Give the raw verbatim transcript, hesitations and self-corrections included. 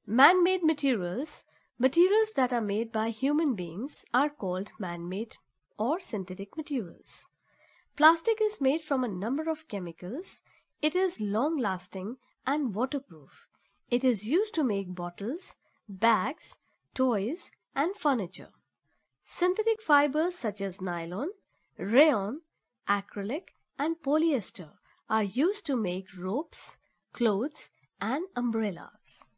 Man-made materials, materials that are made by human beings, are called man-made or synthetic materials. Plastic is made from a number of chemicals. It is long-lasting and waterproof. It is used to make bottles, bags, toys, and furniture. Synthetic fibers such as nylon, rayon, acrylic, and polyester are used to make ropes, clothes, and umbrellas.